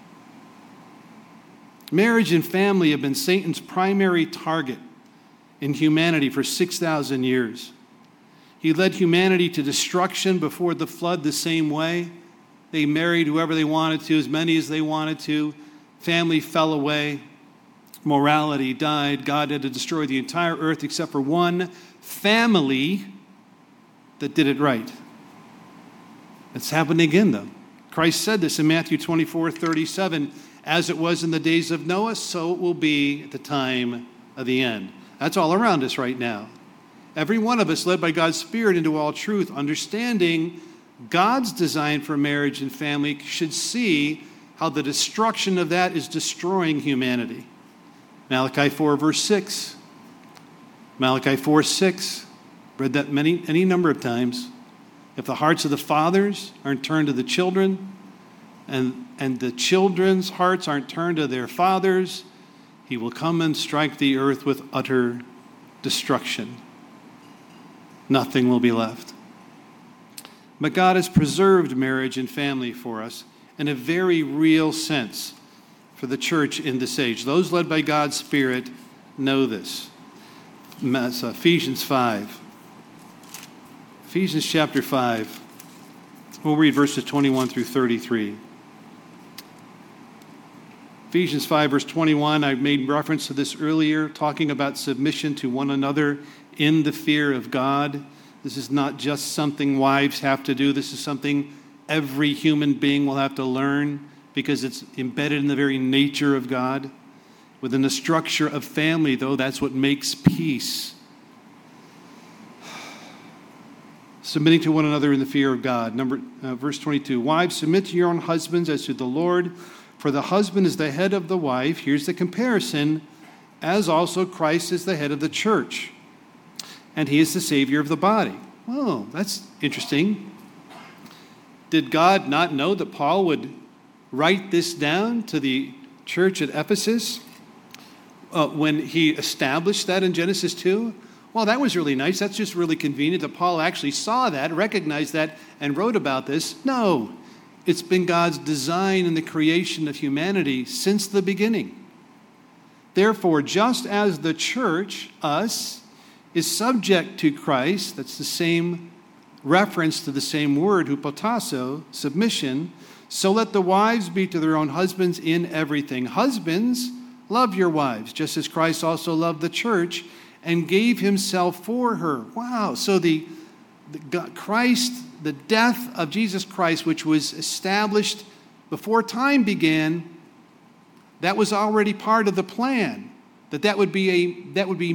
Speaker 1: Marriage and family have been Satan's primary target in humanity for 6,000 years. He led humanity to destruction before the flood the same way. They married whoever they wanted to, as many as they wanted to. Family fell away. Morality died. God had to destroy the entire earth except for one family that did it right. It's happening again, though. Christ said this in Matthew 24:37, as it was in the days of Noah, so it will be at the time of the end. That's all around us right now. Every one of us led by God's Spirit into all truth, understanding God's design for marriage and family, should see how the destruction of that is destroying humanity. Malachi 4, verse 6. Malachi 4:6. Read that any number of times. If the hearts of the fathers aren't turned to the children, and the children's hearts aren't turned to their fathers, he will come and strike the earth with utter destruction. Nothing will be left. But God has preserved marriage and family for us in a very real sense for the church in this age. Those led by God's Spirit know this. That's Ephesians 5. Ephesians chapter 5. We'll read verses 21 through 33. Ephesians 5, verse 21, I made reference to this earlier, talking about submission to one another in the fear of God. This is not just something wives have to do. This is something every human being will have to learn because it's embedded in the very nature of God. Within the structure of family, though, that's what makes peace. Submitting to one another in the fear of God. Verse 22, wives, submit to your own husbands as to the Lord, for the husband is the head of the wife. Here's the comparison, as also Christ is the head of the church, and he is the Savior of the body. Oh, that's interesting. Did God not know that Paul would write this down to the church at Ephesus when he established that in Genesis 2? Well, that was really nice. That's just really convenient that Paul actually saw that, recognized that, and wrote about this. No, it's been God's design in the creation of humanity since the beginning. Therefore, just as the church, us, is subject to Christ, that's the same reference to the same word, hupotasso, submission, so let the wives be to their own husbands in everything. Husbands, love your wives, just as Christ also loved the church and gave himself for her. Wow. So the death of Jesus Christ, which was established before time began, that was already part of the plan. That would be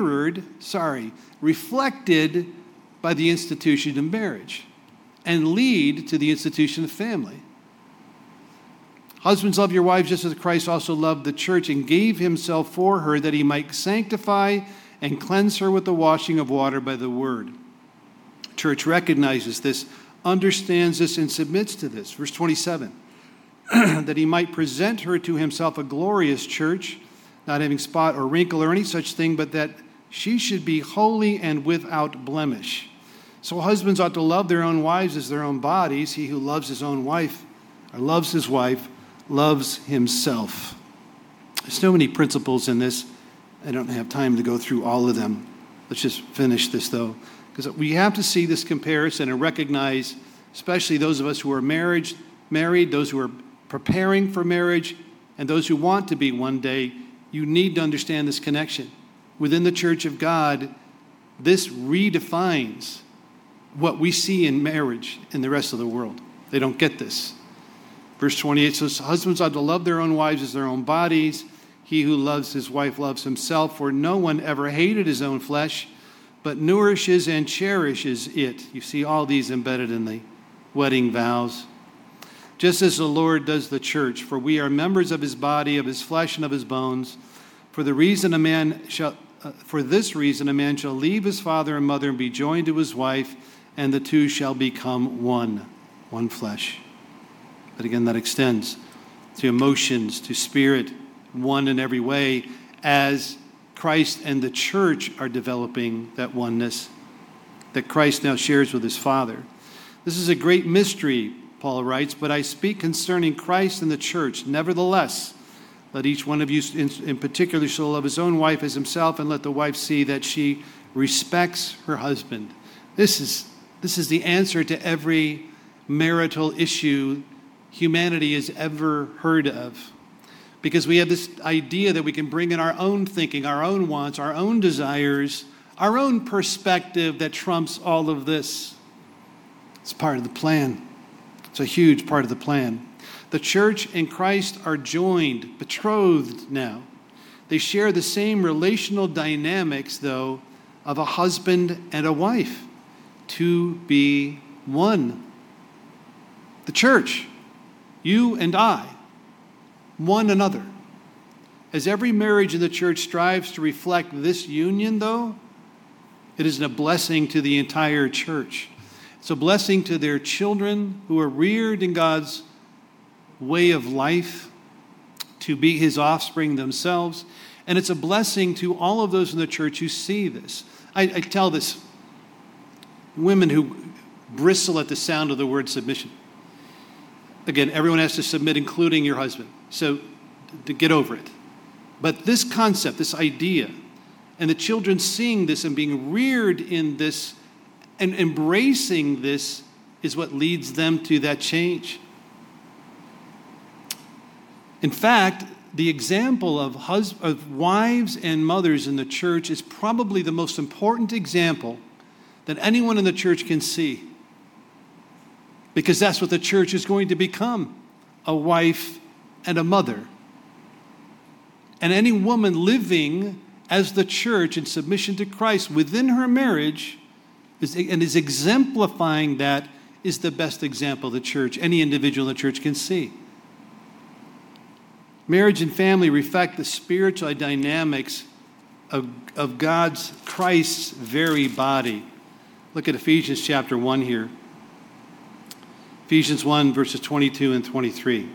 Speaker 1: reflected by the institution of marriage and lead to the institution of family. Husbands, love your wives just as Christ also loved the church and gave himself for her, that he might sanctify and cleanse her with the washing of water by the word. Church recognizes this, understands this, and submits to this. Verse 27, that he might present her to himself a glorious church, not having spot or wrinkle or any such thing, but that she should be holy and without blemish. So husbands ought to love their own wives as their own bodies. He who loves his own wife or loves his wife loves himself. There's so many principles in this. I don't have time to go through all of them. Let's just finish this, though, because we have to see this comparison and recognize, especially those of us who are married, those who are preparing for marriage, and those who want to be one day, you need to understand this connection. Within the church of God, this redefines what we see in marriage in the rest of the world. They don't get this. Verse 28 says, husbands ought to love their own wives as their own bodies. He who loves his wife loves himself, for no one ever hated his own flesh, but nourishes and cherishes it. You see all these embedded in the wedding vows. Just as the Lord does the church, for we are members of his body, of his flesh, and of his bones. For this reason, a man shall leave his father and mother and be joined to his wife, and the two shall become one flesh. But again, that extends to emotions, to spirit, one in every way, as Christ and the church are developing that oneness that Christ now shares with his Father. This is a great mystery, Paul writes, but I speak concerning Christ and the church. Nevertheless, let each one of you in particular so love his own wife as himself, and let the wife see that she respects her husband. This is the answer to every marital issue humanity has ever heard of. Because we have this idea that we can bring in our own thinking, our own wants, our own desires, our own perspective that trumps all of this. It's part of the plan. It's a huge part of the plan. The church and Christ are joined, betrothed now. They share the same relational dynamics, though, of a husband and a wife. To be one. The church, you and I, one another. As every marriage in the church strives to reflect this union, though, it is a blessing to the entire church. It's a blessing to their children who are reared in God's way of life, to be his offspring themselves. And it's a blessing to all of those in the church who see this. I tell this, women who bristle at the sound of the word submission. Again, everyone has to submit, including your husband. So to get over it. But this concept, this idea, and the children seeing this and being reared in this and embracing this is what leads them to that change. In fact, the example of wives and mothers in the church is probably the most important example that anyone in the church can see. Because that's what the church is going to become, a wife and a mother. And any woman living as the church in submission to Christ within her marriage is exemplifying that is the best example the church, any individual in the church can see. Marriage and family reflect the spiritual dynamics of God's, Christ's very body. Look at Ephesians chapter 1 here. Ephesians 1, verses 22 and 23.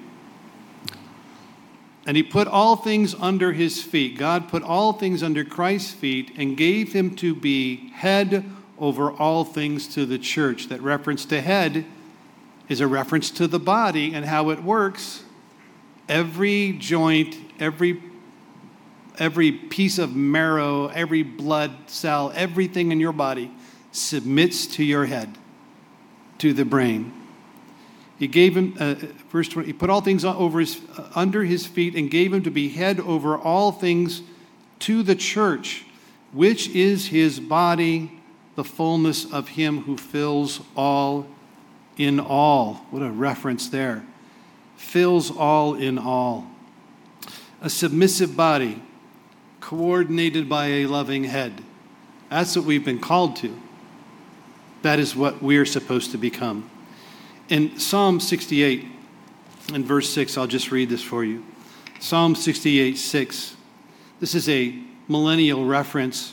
Speaker 1: And he put all things under his feet. God put all things under Christ's feet and gave him to be head over all things to the church. That reference to head is a reference to the body and how it works. Every joint, every piece of marrow, every blood cell, everything in your body submits to your head, to the brain. He gave him, verse 20, he put all things under his feet and gave him to be head over all things to the church, which is his body, the fullness of him who fills all in all. What a reference there. Fills all in all. A submissive body coordinated by a loving head. That's what we've been called to. That is what we're supposed to become. In Psalm 68, in verse 6, I'll just read this for you. Psalm 68, 6. This is a millennial reference,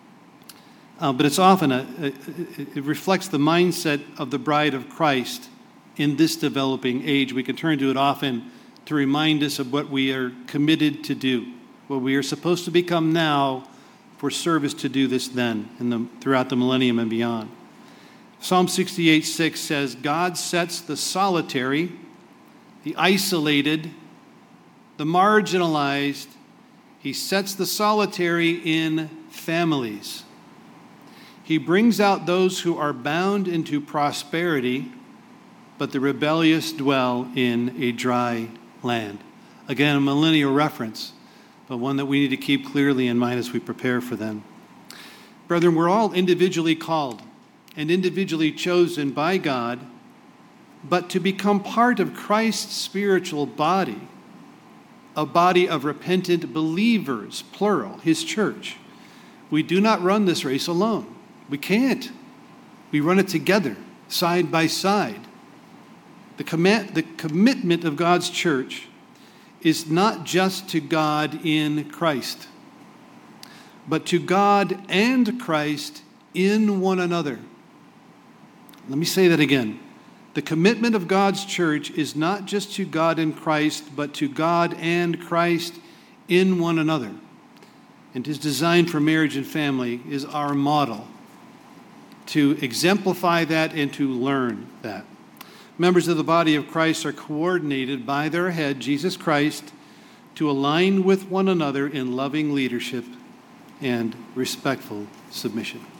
Speaker 1: but it's often it reflects the mindset of the bride of Christ in this developing age. We can turn to it often to remind us of what we are committed to do, what we are supposed to become now for service to do this then, throughout the millennium and beyond. Psalm 68, 6 says, God sets the solitary, the isolated, the marginalized, he sets the solitary in families. He brings out those who are bound into prosperity, but the rebellious dwell in a dry land. Again, a millennial reference, but one that we need to keep clearly in mind as we prepare for them. Brethren, we're all individually called and individually chosen by God, but to become part of Christ's spiritual body, a body of repentant believers, plural, his church. We do not run this race alone. We can't. We run it together, side by side. The commitment of God's church is not just to God in Christ, but to God and Christ in one another. Let me say that again. The commitment of God's church is not just to God in Christ, but to God and Christ in one another. And His design for marriage and family is our model to exemplify that and to learn that. Members of the body of Christ are coordinated by their head, Jesus Christ, to align with one another in loving leadership and respectful submission.